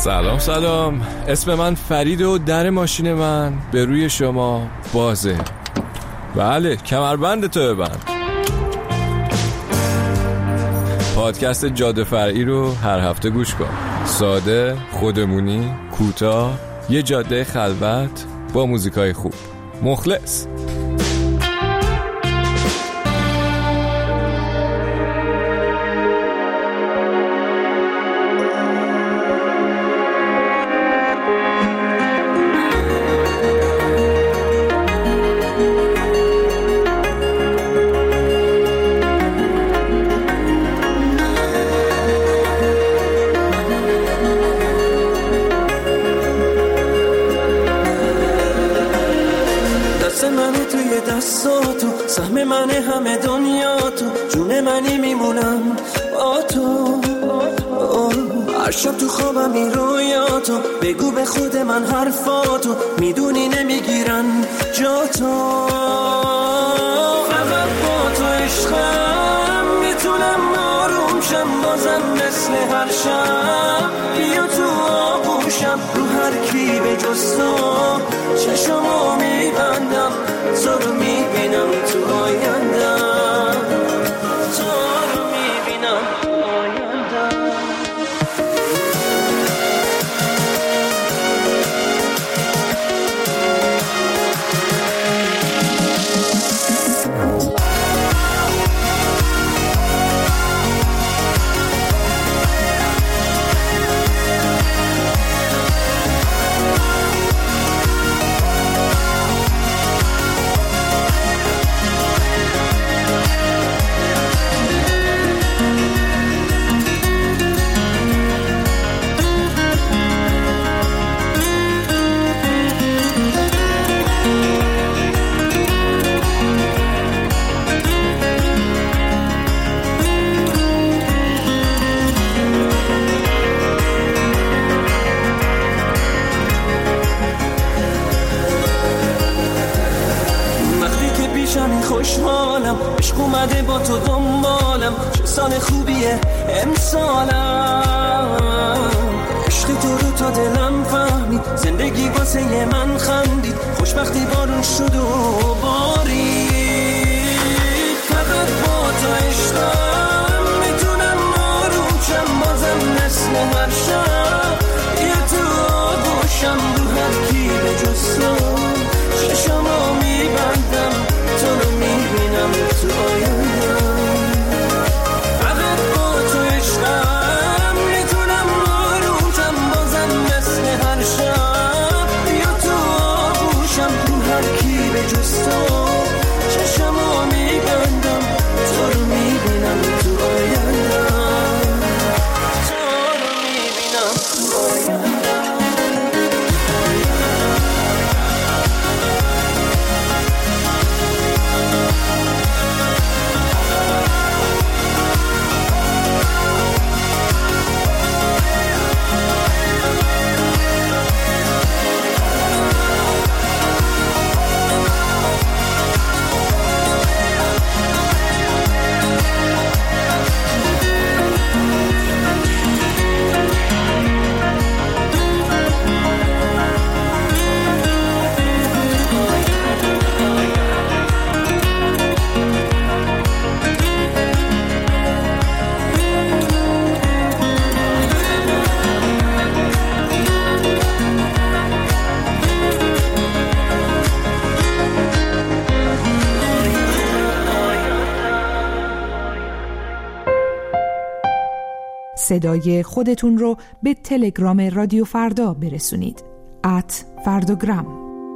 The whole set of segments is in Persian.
سلام، اسم من فرید و در ماشین من به روی شما بازه. بله، کمربند تو ببند. پادکست جاده فرعی رو هر هفته گوش کن. ساده، خودمونی، کوتاه، یه جاده خلوت با موزیکای خوب. مخلص. منی توی دستاتو، سهم من همه دنیا تو، جون منی میمونم با تو. هر شب تو خوابم این رویاتو، بگو به خود من حرفاتو، میدونی نمیگیرن جا تو. فقط با تو عشقم میتونم آروم شم، بازم مثل هر شب بیا تو آغوشم. رو هر کی به جز تو چشمو میبندم، تو رو میبینم تو آیندم، تو رو میبینم تو آیندم. خوشحالم، عشق اومده با تو دنبالم، چه سال خوبیه امسالم. عشق تو رو تا دلم فهمید، زندگی واسه من خندید، خوشبختی بارون شد و بارید. فقط با تو عشقم میتونم آروم شم، بازم مثل هر شب یه تو آغوشم. رو هر کی به جز تو چشمو میبندم، تو رو میبینم تو آیندم. فقط با تو عشقم میتونم آروم شم، بازم مثل هر شب بیا تو آغوشم. رو هر کی به جز تو چشمو میبندم، تو رو میبینم تو آیندم، تو رو میبینم تو آیندم. صدای خودتون رو به تلگرام رادیو فردا برسونید. @فردوگرام.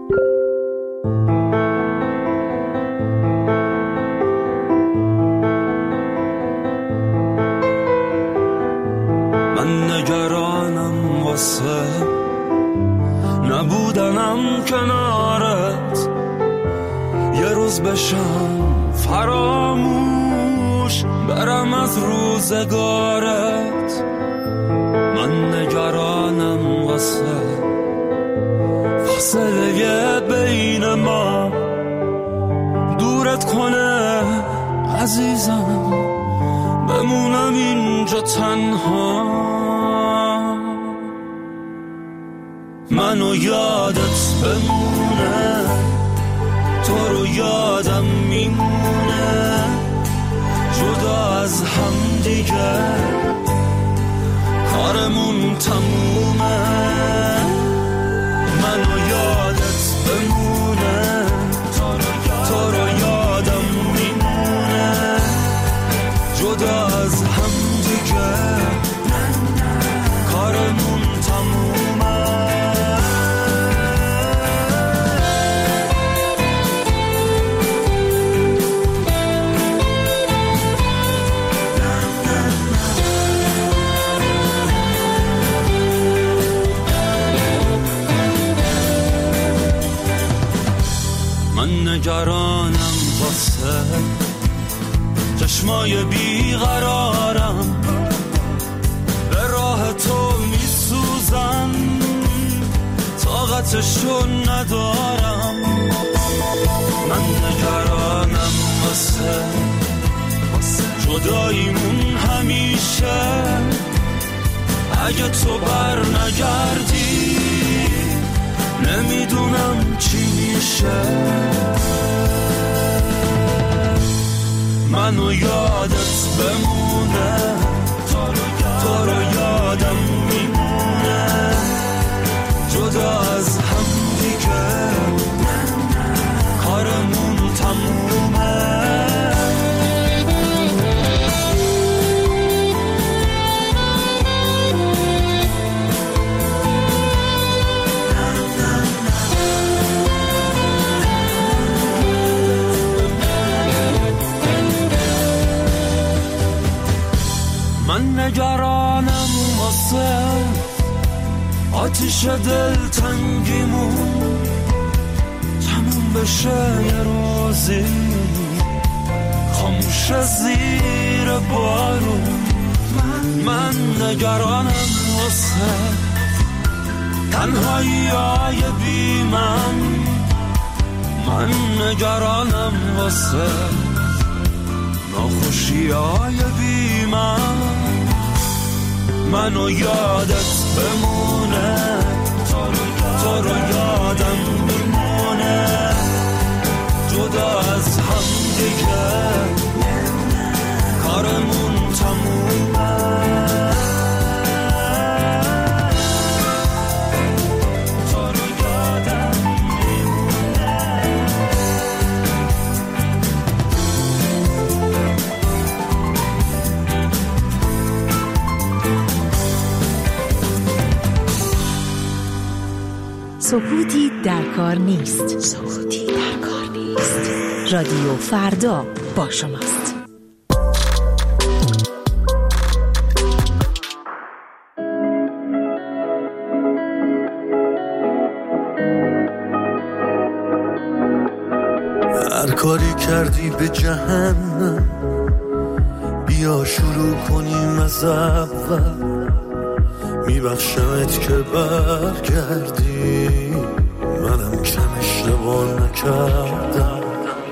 من نگرانم واسه نبودنم کنارت، یه روز بشم فراموش برم از روزگارت. من نگرانم واسه فاصله بین ما دورت کنه عزیزم، بمونم اینجا تنها. منو یادت بمونه، تو رو یادم میمونه، جدا از هم دیگه کارمون تمومه. منو یادت بمونه، تو رو یادم میمونه، جدا از هم دیگه کارمون تمومه. من نگرانم واسه چشمای بیقرارم، به راه تو میسوزم، طاقتشو ندارم. من نگرانم واسه جداییمون همیشه، اگه تو بر نگردی نمیدونم چی میشه. منو یادت بمونه، تو رو یادم میمونه، جدا از هم دیگه کارمون تمومه. من نگرانم واسه آتیش دلتنگیمون تموم بشه، یه روزی خاموش زیر بارون. من نگرانم واسه تنهایی‌های بی من نگرانم واسه ناخوشی‌های بی منو یادت بمونه، تو رو یادم میمونه، جدا از هم دیگه کارمون تمومه. سکوتی در کار نیست. سکوتی در کار نیست. رادیو فردا با شماست. هر کاری کردی به جهنم، بیا شروع کنیم از اول. میبخشمت که برگردی، منم کم اشتباه نکردم.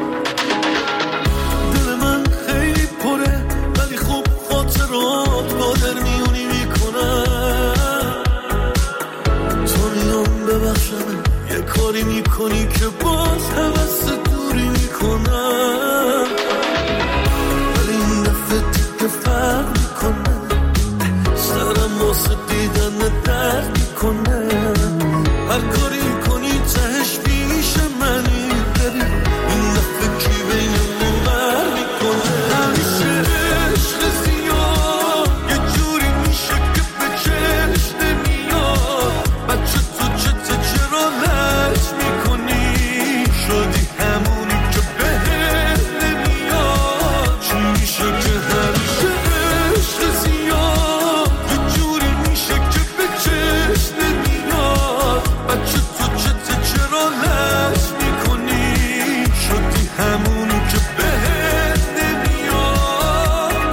دل من خیلی پره ولی خوب خاطرات قادر میونی میکنم. تو میام ببخشمت یه کاری میکنی که باز حوث دوری میکنم، ولی این دفعه دیگه فرق میکنه، سرم واسه دیدن درد میکنه. هر کاری کنی تهش پیش منی، ببین این دفعه کی بینمون بر میکنه. همیشه عشق زیاد یه جوری میشه که به چشم نمیاد. بچه تو چرا لج میکنی، شدی همونی که بهت نمیاد. چی میشه که همیشه عشق زیاد یه جوری میشه که به چشم نمیاد. بچه تو چرا لج میکنی، شدی همونی که بهت نمیاد.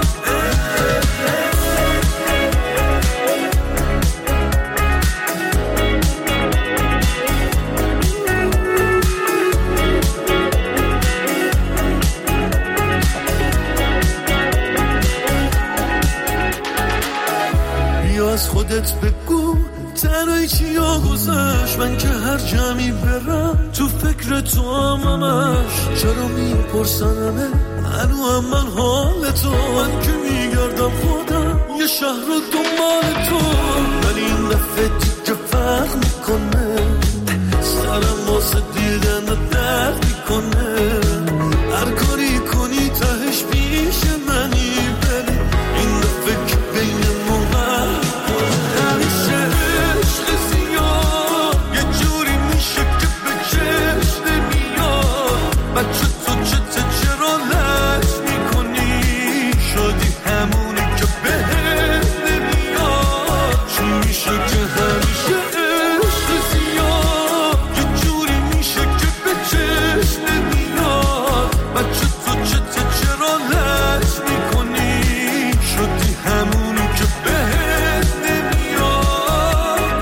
بیا از خودت بگو تنهایی چیا گذشت، من که هر جمعی برم تو فکر تو همش. چرا میپرسنمه هنوز من حال تو، من که میگردم خودم یه شهر رو دنبال تو. ولی این دفعه دیگه فرق میکنه، سرم واسه دیدن درد میکنه. هر کاری کنی تهش پیش منی، ولی این دفعه که بینمون فرق کنه. همیشه عشق زیاد یه جوری میشه که به چشم نمیاد. بچه تو چرا لج میکنی، شدی همونی که بهت نمیاد. چی میشه که همیشه عشق زیاد یه جوری میشه که به چشم نمیاد. بچه تو چرا لج میکنی، شدی همونی که بهت نمیاد.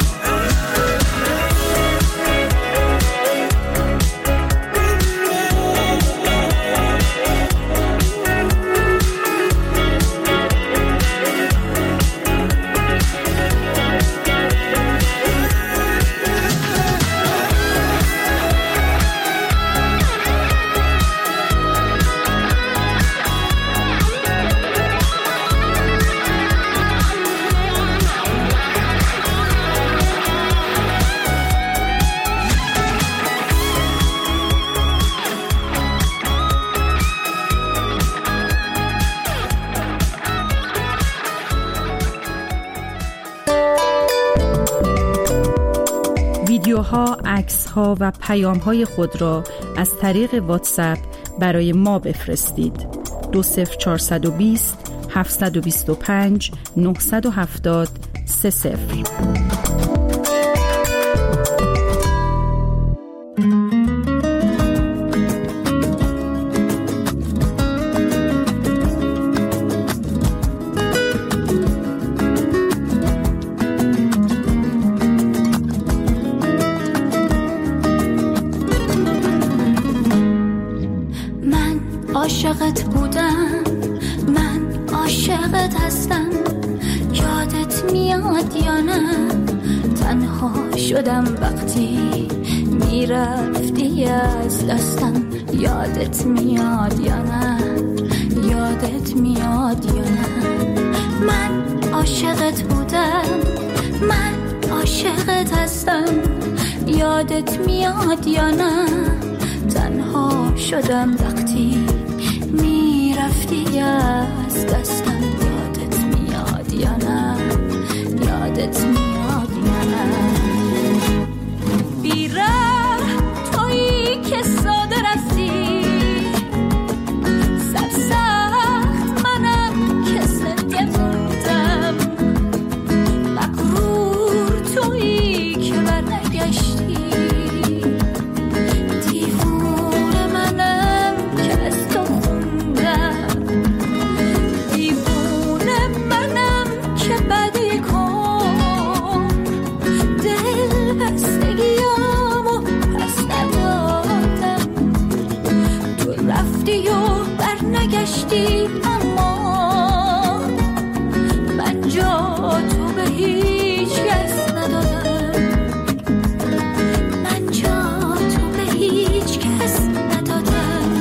ویدیوها، عکس‌ها و پیام‌های خود را از طریق واتساپ برای ما بفرستید. 20420 725 970 30. عاشقت بودم، من عاشقت هستم. یادت میاد یا نه؟ تنها شدم وقتی میرفتی از دستم. یادت میاد یا نه؟ یادت میاد یا نه؟ من عاشقت بودم، من عاشقت هستم. یادت میاد یا نه؟ تنها شدم وقتی میرفتی از دستم. یادت میاد یا نه؟ یادت میاد یا نه؟ بیره تویی که ساده رفتی، سرسخت منم که زنده موندم. مغرور تویی که برنگشتی، اما من جا تو به هیچ کس ندادم. من جا تو به هیچ کس ندادم.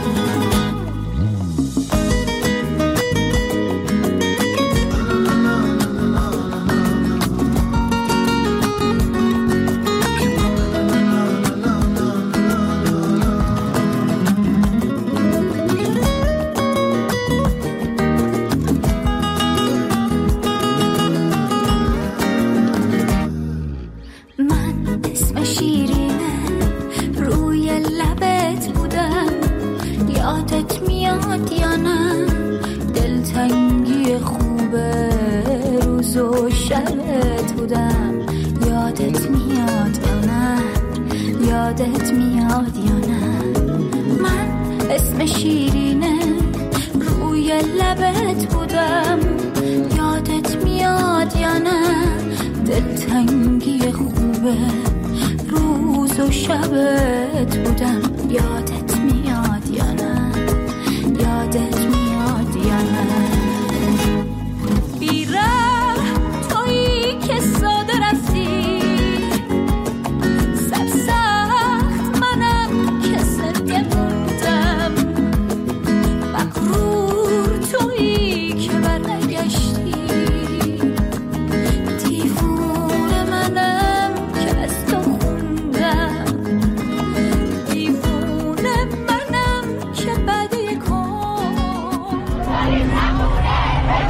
یادت میاد یا نه؟ من اسم شیرینه روی لبت بودم. یادت میاد یا نه؟ دلتنگی خوبه روز و شبت بودم. یادت میاد یا نه؟ یادت میاد یا نه؟ بیره تویی که ساده رفتی،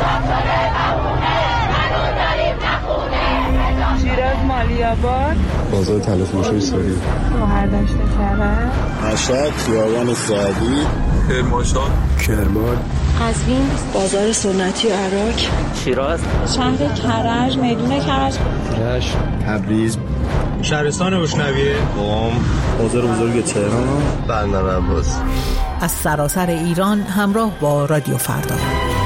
شیراز مالی‌آباد، بازار طلا فروشی سوری، گوهردشت کرج، مشهد خیابان سعدی، کرمانشاه، کرمان، قزوین بازار سنتی عراق، شیراز شهر کرج میدون کرج، رشت، تبریز، شهرستان روشنویه، قم، بازار بزرگ تهران، بندر عباس. از سراسر ایران همراه با رادیو فردا.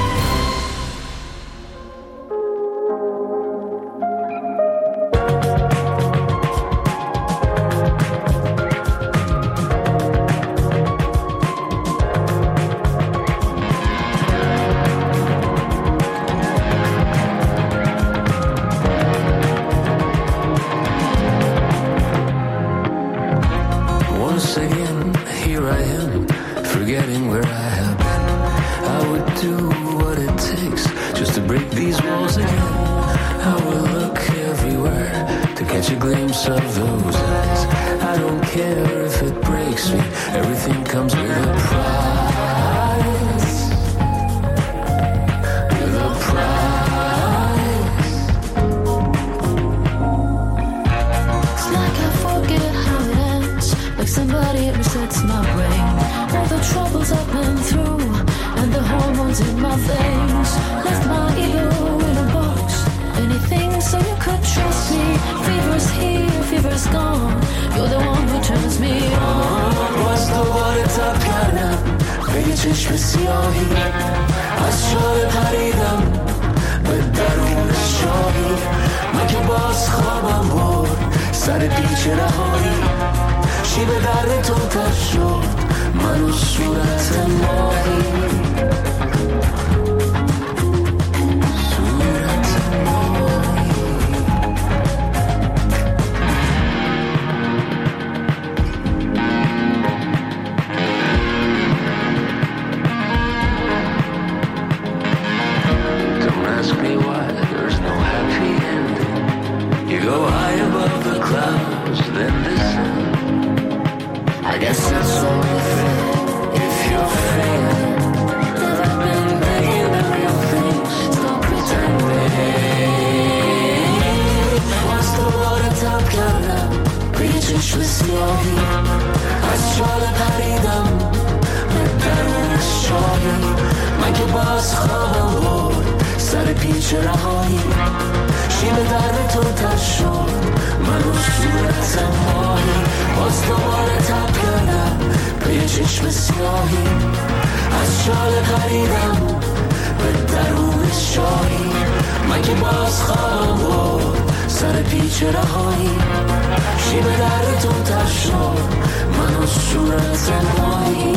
چشم سیاهی از شال پریدم به درون شاهی، من که باز خوابم برد سر پیچ رهایی، شیب درد تو تر شد من و صورت ماهی. از شال پریدم به درون شاهی، من که باز خوابم برد سر پیچ رهایی، شیب درد تو تر شد من و صورت ماهی. باز دوباره تب کردم به یه چشم سیاهی، از شال پریدم به درون شاهی، من که باز خوابم برد سر پیچ رهایی، شیب درد تو تر شد من و صورت ماهی.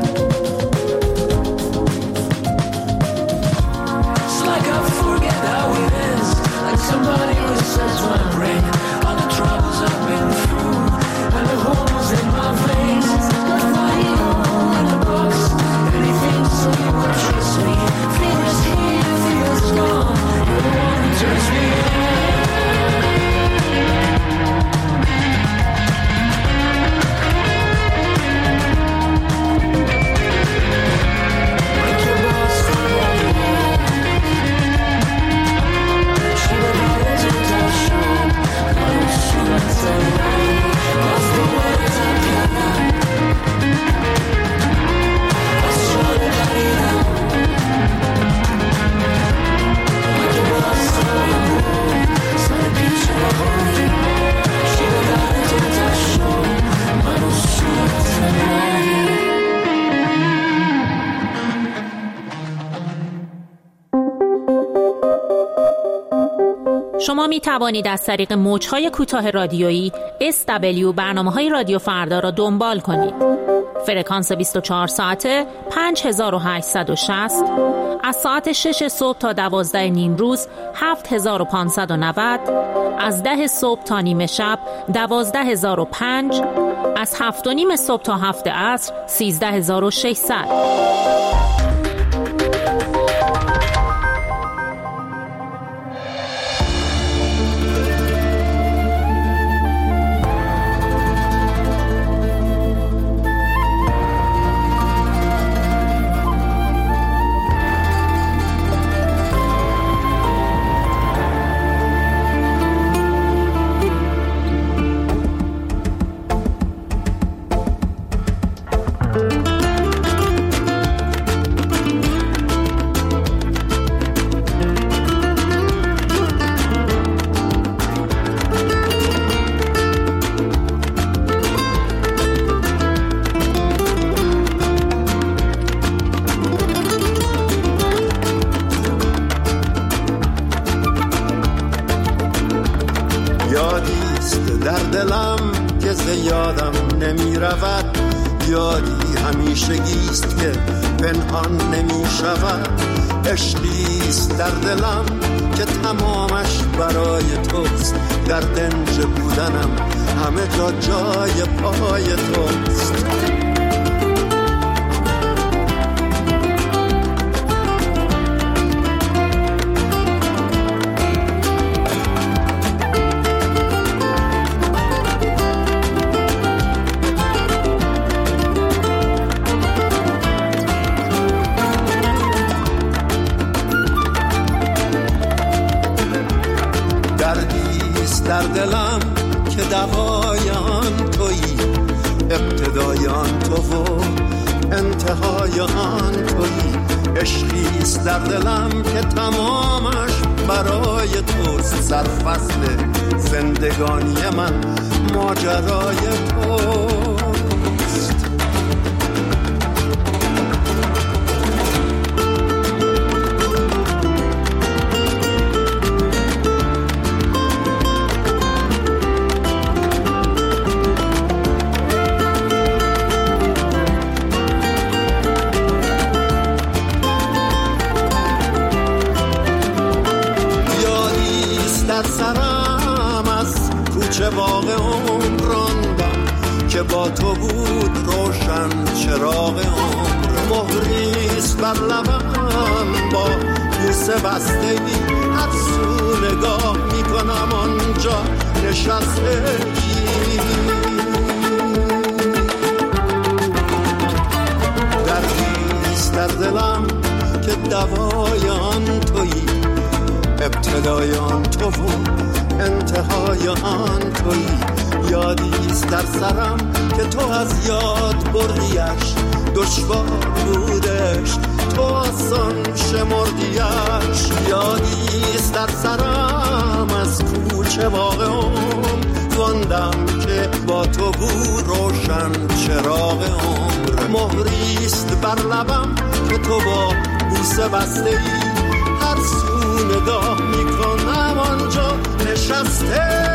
It's like I forget how it is, like somebody resets my brain, all the troubles I've been through and the holes in my veins. Left my ego in a box, anything so you would trust me. Fever's here, fever's gone, you're the one who turns me on. شما می توانید از طریق موج‌های کوتاه رادیویی SW برنامه‌های رادیو فردا را دنبال کنید. فرکانس 24 ساعته 5860، از ساعت 6 صبح تا 12 نیم روز 7590، از 10 صبح تا نیمه شب 12005، از 7 و نیم صبح تا 7 عصر 13600. یادی همیشگیست که پنهان نمی شود، عشقیست در دلم که تمامش برای توست، در دنج بودنم همه جا جای پای توست. در دلم که دوای آن تویی، ابتدای آن تو و انتهای آن تویی. عشقیست در دلم که تمامش برای توست، سرفصل زندگانی من ماجرای توست. چه باغ عمر راندم که با تو بود روشن چراغ عمر. مهریست بر لبم با بوسه بستگی، هر سو نگاه میکنم آنجا نشستگی. دردیست در دلم که دوای آن تویی، ابتدای آن تو و انتهای آن تویی. یادیست در سرم که تو از یاد بردیش، دشوار بودش تو آسان شمردیش. یادیست در سرم از کوچه باغ عمر خواندم که با تو بود روشن چراغ عمر. مهریست بر لبم که تو با بوسه بسته ای، هر سو نگاه میکنم آنجا نشسته.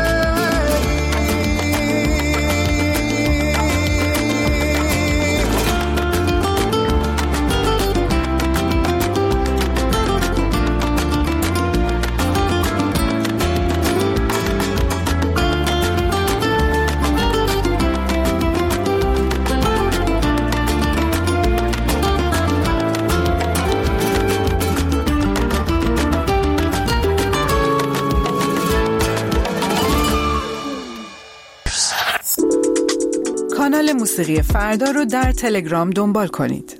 کانال موسیقی فردا رو در تلگرام دنبال کنید.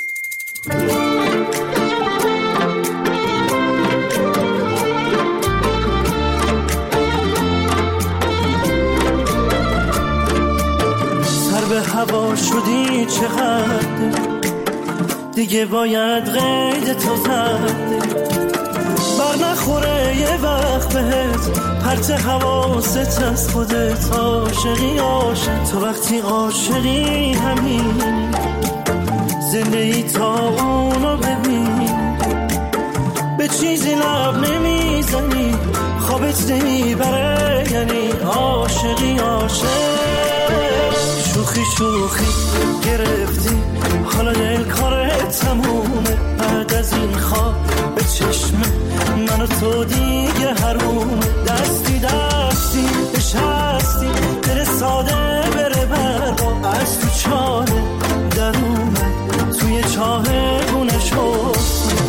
سر به هوا شدی چقدر، دیگه باید قید تو زد. بر نخوره یه وقت بهت پرت حواست از خودت. عاشقی عاشق تو وقتی عاشقی همین، زندگی تا اونو ببین. به چیزی لب نمیزنی، خوابت نمیبره، یعنی عاشقی عاشق. شوخی شوخی گرفتی، حالا دل کارت تمومه. بعد از این خواب به چشمه من و تو دیگه حرومه. دستی دستی نشستی، دل ساده بره برا از تو چاله درونه، توی چاه گونه شد.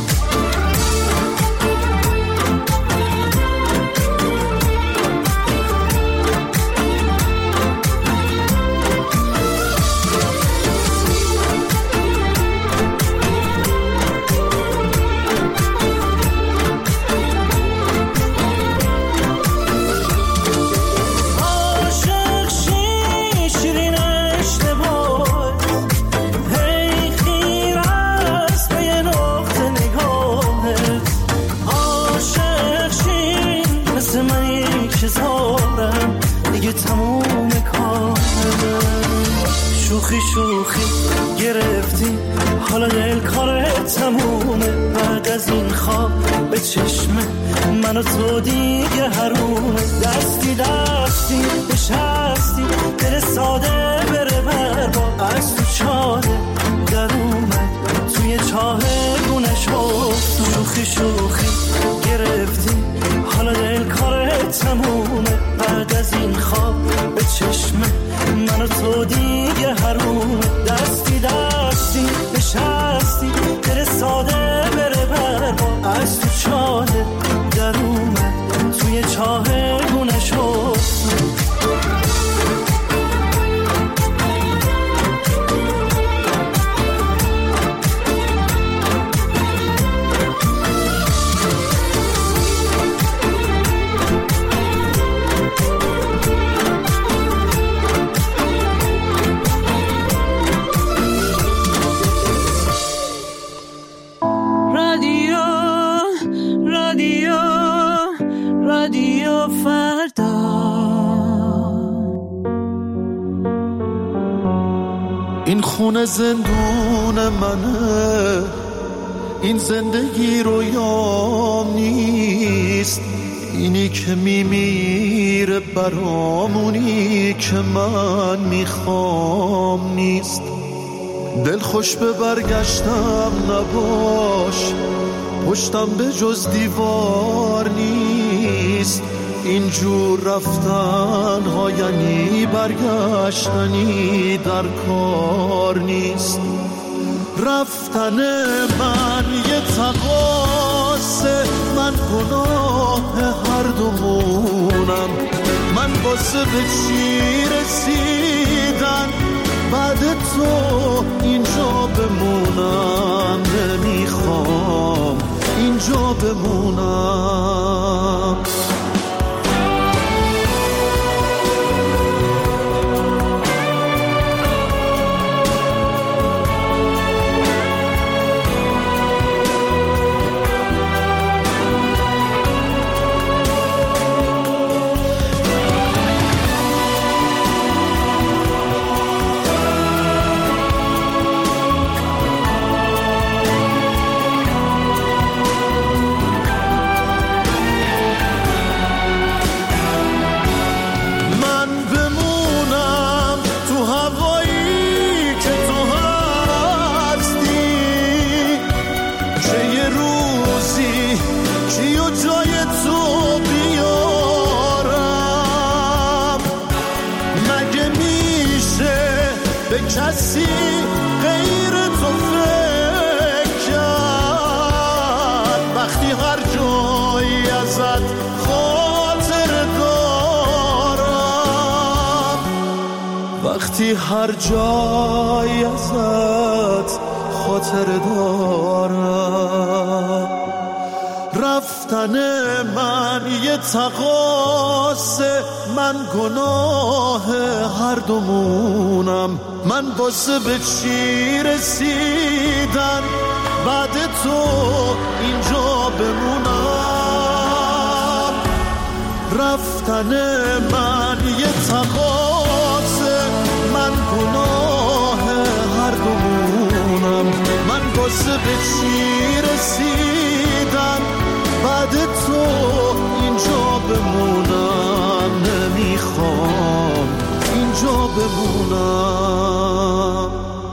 شوخی شوخی گرفتی، حالا دل کارت تمومه. بعد از این خواب به چشمه من و تو دیگه حرومه. دستی دستی نشستی، دل ساده بره بر برقا از تو چاله در اومد توی چاه گونش افت شوخی شوخی گرفتی حالا دل کارت تمومه بعد از این خواب به چشمه من و تو دیگه حرومه دستی دستی نشستی دل ساده بره برقا از تو چاله در اومد توی چاه گونش افت رادیو فردا. این خونه زندون منه، این زندگی رویام نیست، اینی که میمیره برامونی که من میخوام نیست. دل خوش به برگشتم نباش، پشتم به جز دیوار نیست، اینجور رفتن ها یعنی برگشتنی در کار نیست. رفتن من یه تقاصه، من گناه هر دومونم، من واسه به چی رسیدن بعد تو اینجا بمونم، نمیخوام اینجا بمونم. کسی غیر تو فکر کرد وقتی هر جایی ازت خاطر دارم، وقتی هر جایی ازت خاطر دارم. رفتن من یه تقاصه، من گناه هر دومونم، من واسه به چی رسیدن بعد تو اینجا بمونم. رفتن من یه تقاصه، من گناه هر دومونم، من واسه به چی رسیدن بعد تو اینجا بمونم، نمیخوام اینجا بمونم.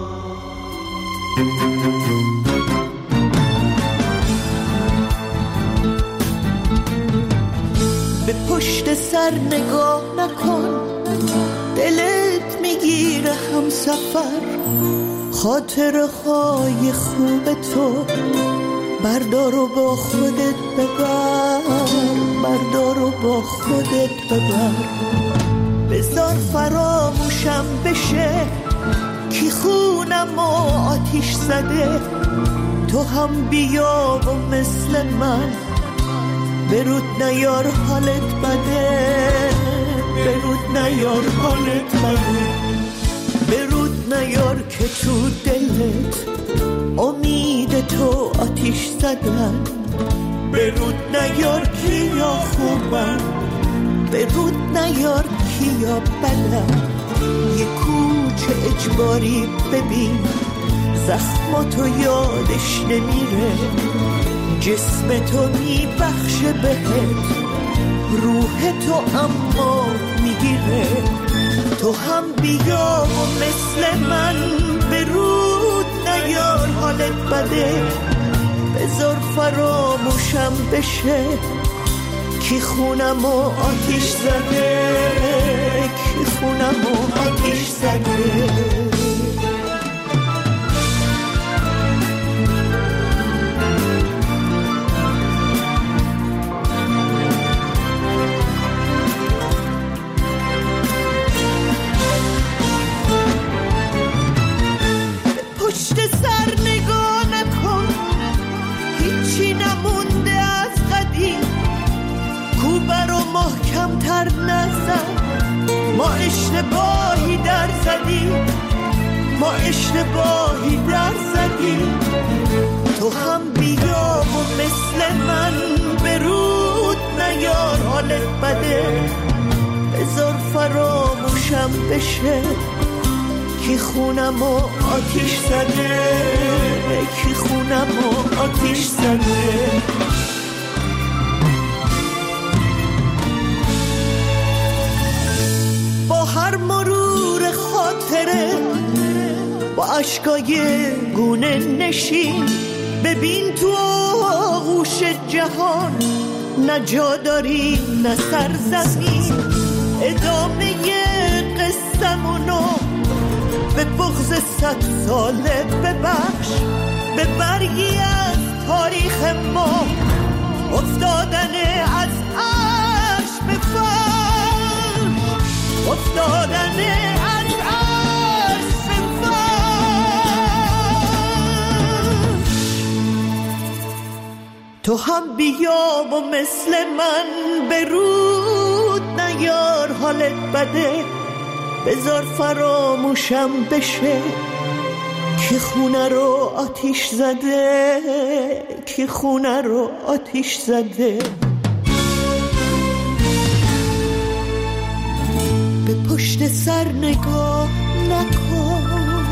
به پشت سر نگاه نکن، دلت میگیره هم سفر، خاطره های خوب تو بردار و با خودت ببر، بردار و با خودت ببر. بذار فراموشم بشه کی خونم و آتیش زده، تو هم بیا و مثل من برود نیار حالت بده، برود نیار حالت بده، برود نیار که تو دلت امید تو آتیش زدن، برود نیار کیا خوبن، برود نیار کیا بدن. یه کوچه اجباری ببین، زخماتو یادش نمیره، جسم تو میبخشه بهت، روح تو اما میگیره. تو هم بیا و مثل من به رود نیار حالت بده، بذار فراموشم بشه کی خونم و آتیش زده، کی خونم و آتیش زده. پشت سر نگاه نکن، هیچی نمونده از قدیم، کوبه رو محکم تر نزن، ما اشتباهی در زدیم، ما اشتباهی در زدیم. تو هم بیا و مثل من به رود نیار حالت بده، بذار فراموشم بشه کی خونم و آتیش زده، کی خونم و آتیش زده. با هر مرور خاطره با اشکای گونه نشین، ببین تو آغوش جهان نه جا داریم نه سرزمین. ادامه قصه‌مونو به بغض 100 ساله ببخش، به برگی از تاریخ ما افتادن از عرش به فرش، افتادن از عرش به فرش. تو هم بیا و مثل من به رود نیار حالت بده، بذار فراموشم بشه کی خونه رو آتیش زده، کی خونه رو آتیش زده. به پشت سر نگاه نکن.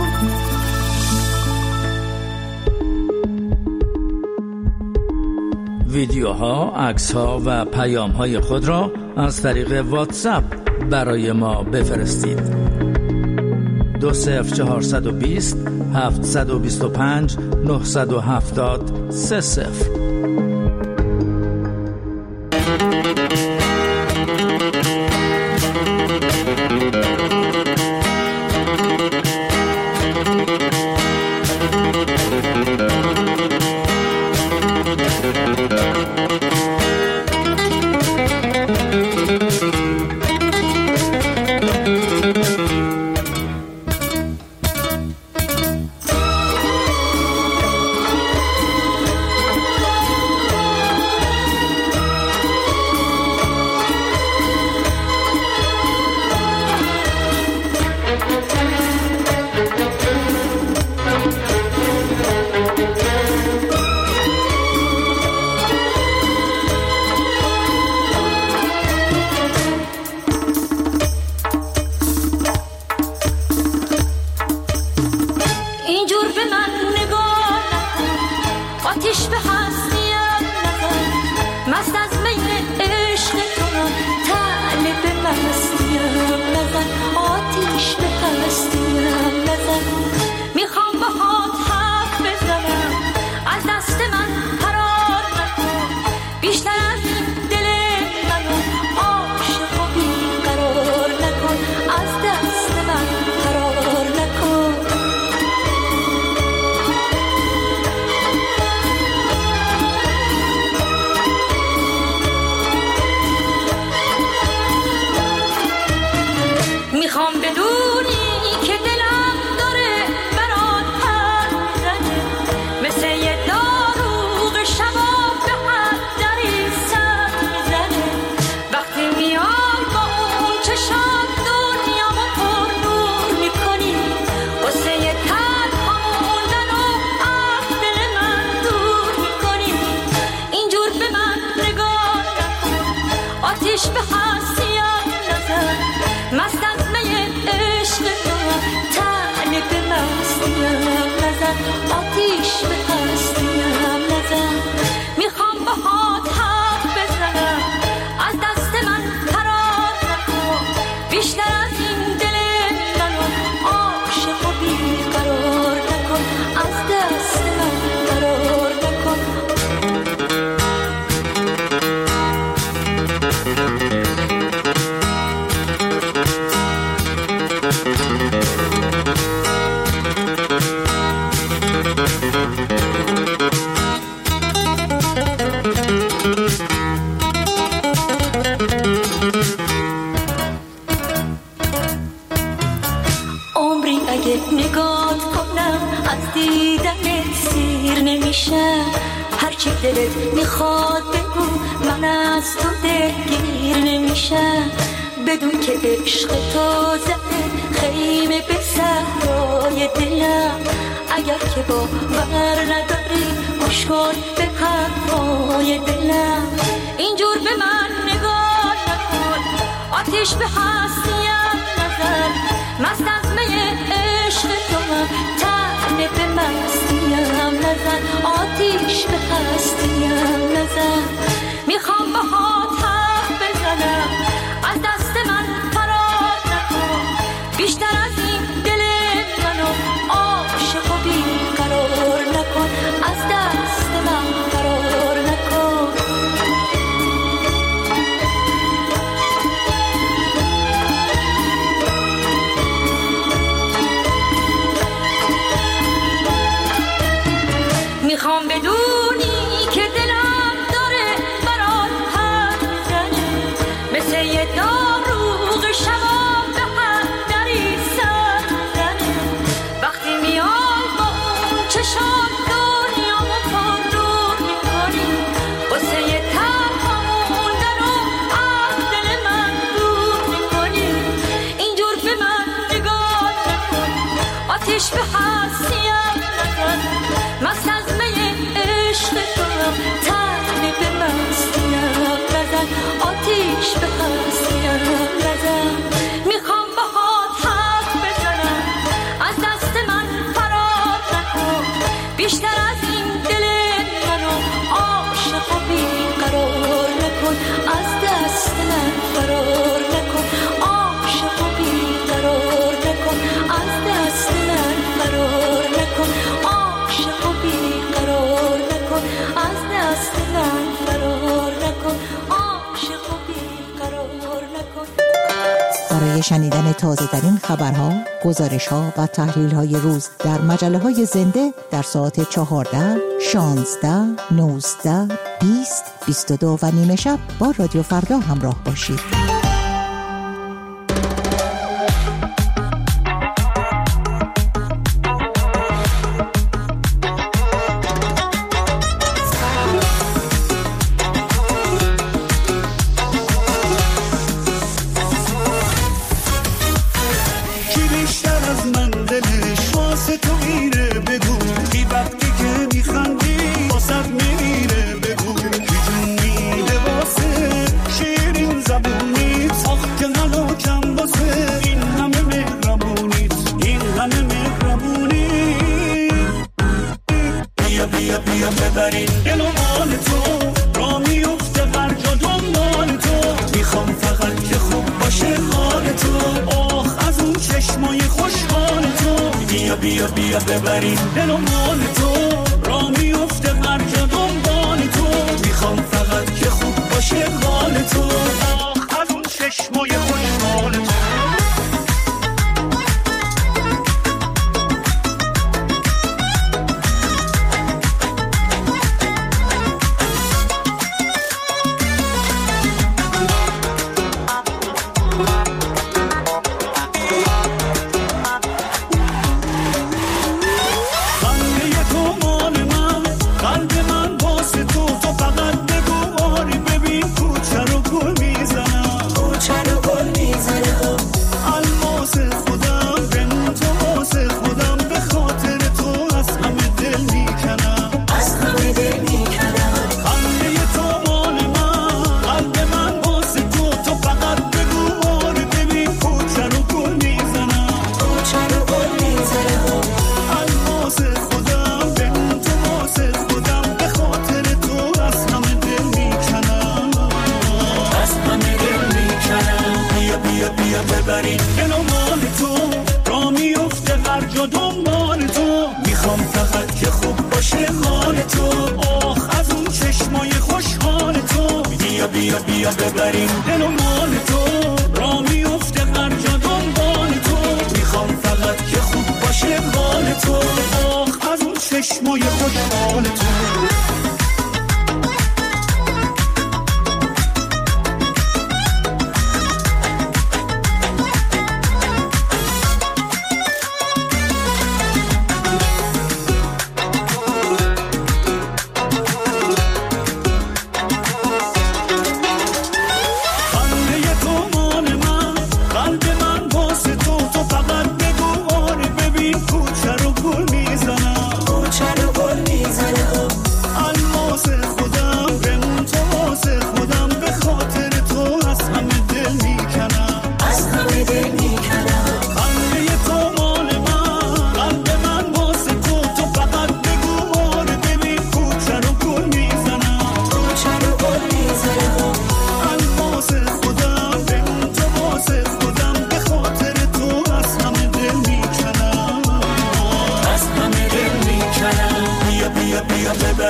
ویدیوها، عکس‌ها و پیام‌های خود را از طریق واتساپ برای ما بفرستید. 20420 725 970 30. هرچی دلت میخواد بگو من از تو دلگیر نمیشم بدون که عشق تو زده خیمه به صحرای دلم اگر که باور نداری گوش کن به حرفای دلم اینجور به من نگاه نکن آتیش به هستیم نزن مست از می عشق تو هم تنه به مستیم نزن آتیش به هستیم نزن میخوام باهات حرف بزنم از دست من فرار نکن بیشتر از این دل منو عاشق و بیقرار نکن از دست من فرار نکن میخوام بدونی که دلم داره برات حرف میزنه مثل یه داروغ شباب به هر دری سر میزنه وقتی میای با اون چشم دنیامو پرنور میکنی واسه یه تنها موندن و از دل من دور میکنی اینجور به من نگاه نکن آتیش به هستیم نزن مست از می عشق تو هم تنه به مستیم نزن آتیش به هستیم نزن میخوام باهات حرف بزنم از دست من فرار نکن بیشتر از این دل منو عاشق و بیقرار نکن از دست من فرار نکن عاشق و بیقرار نکن از دست من فرار نکن عاشق و بیقرار نکن از دست من فرار نکن عاشق و بیقرار نکن برای شنیدن تازه ترین خبرها، گزارش ها و تحلیل های روز در مجله های زنده در ساعت 14, 16, 19, 20, 22 و نیمه شب با رادیو فردا همراه باشید. بیا ببریم دل و مال تو را میفته هر جا دنبال تو میخوام فقط که خوب باشه حال تو از اون چشمای خوشحال تو بیا ببریم دل و مال تو را میفته هر جا دنبال تو میخوام فقط که خوب باشه حال تو از اون چشمای خوشحال تو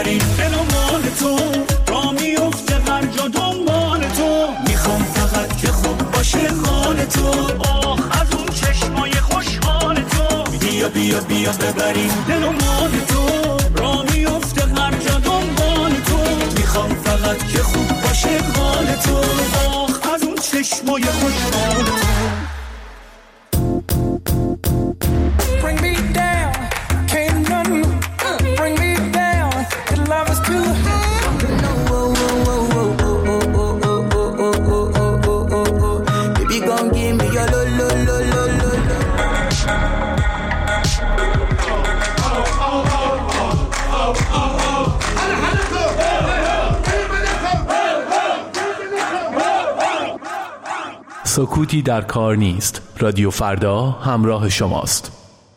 ببریم دل و مال تو را میفته هر جا دنبال تو میخوام فقط که خوب باشه حال تو آخ از اون چشمای خوشحال تو بیا بیا بیا ببریم دل و مال تو را میفته هر جا دنبال تو میخوام فقط که خوب باشه حال تو آخ از اون چشمای خوشحال تو Bring me down, can't run. Bring me down, the love is too high. Baby, gon' give me your lo lo lo lo lo lo. سکوتی در کار نیست. رادیو فردا همراه شماست.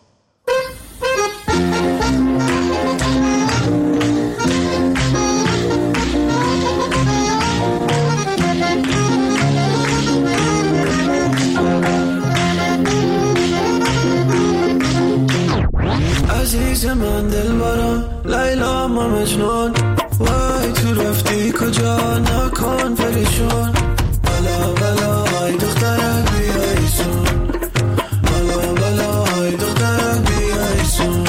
عزیز من دلبرم لیلا ما مجنون وای تو رفتی کجا نکن پریشون بلا بلا ای دخترک بیای سون بلا بلا ای دخترک بیای سون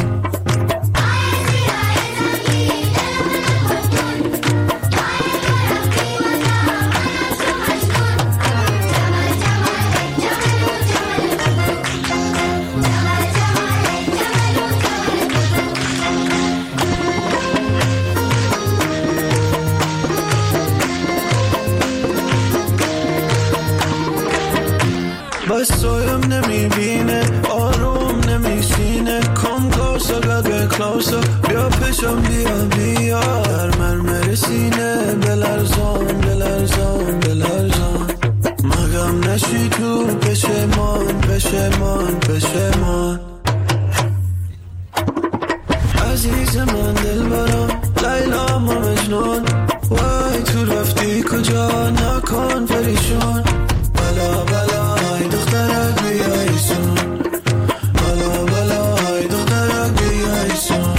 بس سویم نمیبینه آروم نمیشینه کم کلوسا گه کلوسا بیا پشم بیا بیا من مرسینه بلرزان بلرزان بلرزان مگم نشی تو پشمان پشمان پشمان عزیز من دلبرم لیلا ما مجنون وای تو رفتی کجا نکن پریشون بلا بلا ای دخترک بیای سون بلا بلا ای دخترک بیای سون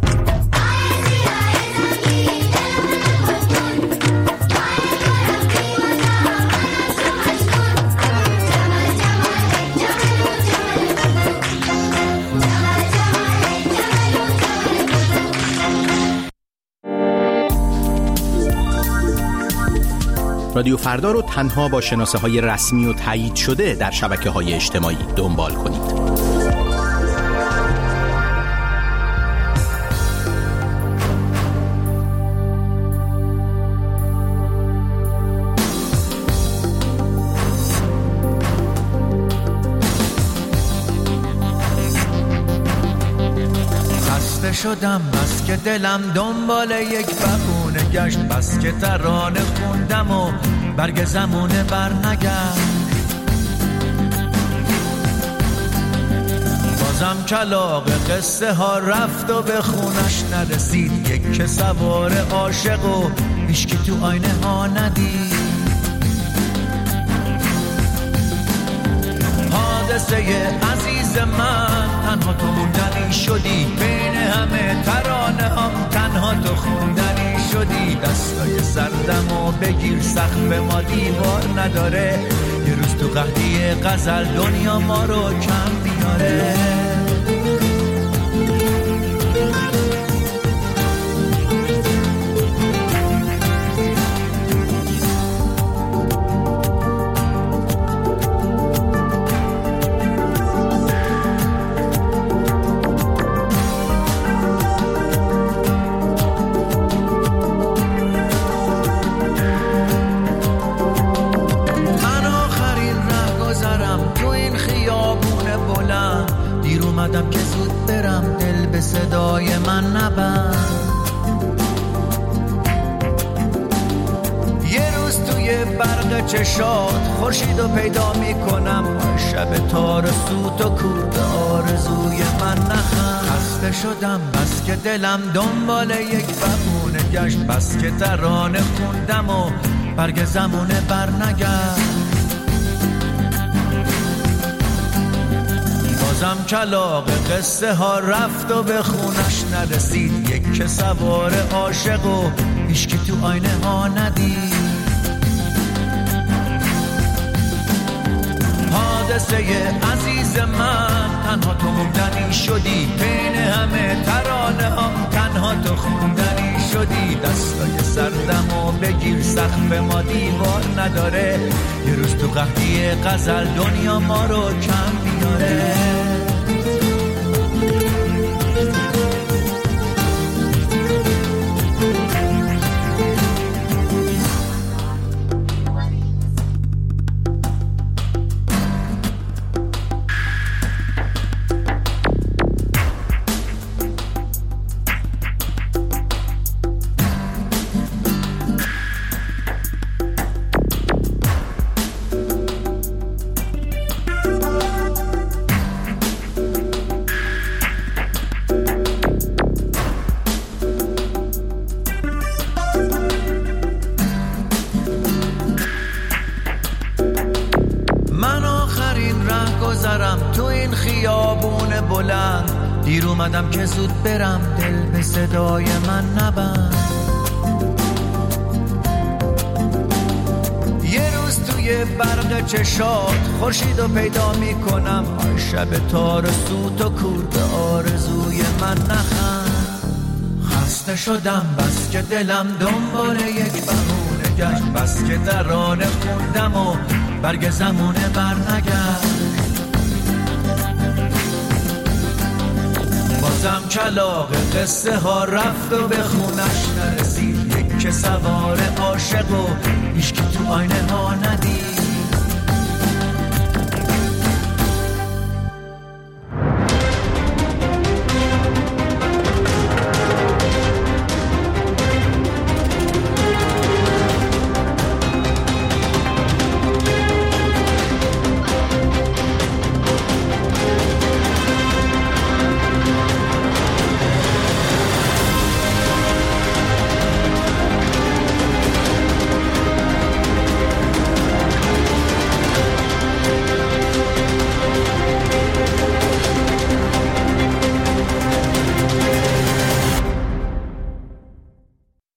رادیو فردا رو تنها با شناسه‌های رسمی و تایید شده در شبکه‌های اجتماعی دنبال کنید. خسته شدم بس که دلم دنبال یک بهونه گشت بس که ترانه خوندم و برگ زمونه برنگشت بازم کلاغ قصه ها رفت و به خونش نرسید یک که سوار عاشق و هیچکی تو آینه ها ندید حادثه عزیز من تنها تو موندنی شدی بین همه ترانه هم تنها تو خوندنی شدی دستای سردم و بگیر سقف ما دیوار نداره یه روز تو قحطی غزل دنیا ما رو کم میاره اومدم که زود برم دل به صدای من نبند یه روز توی برق چشات خورشیدو پیدا میکنم شب تار سوت و کود آرزوی من نخند خسته شدم بس که دلم دنبال یک بهونه گشت بس که ترانه خوندم و برگ زمونه برنگشت بازم کلاغ قصه ها رفت و به خونش نرسید. یک که سوار عاشق و هیچکی تو آینه ها ندید. حادثه عزیز من تنها تو موندنی شدی. بین همه ترانه هم تنها تو خوندنی شدی. دستای سردم و بگیر سقف ما دیوار نداره. یه روز تو قحطی غزل دنیا ما رو کم بیاره. تو این خیابون بلند دیر اومدم که زود برم. دل به صدای من نبند. یه روز توی برق چشات خورشیدو پیدا میکنم. آی شب تار سوت و کور به آرزوی من نخند. خسته شدم بس که دلم دنبال یک بهونه گشت. بس که ترانه خوندم و برگ زمونه برنگشت. بازم کلاغ قصه ها رفت و به خونش نرسید. یک که سوار عاشق و هیچکی تو آینه ها ندید.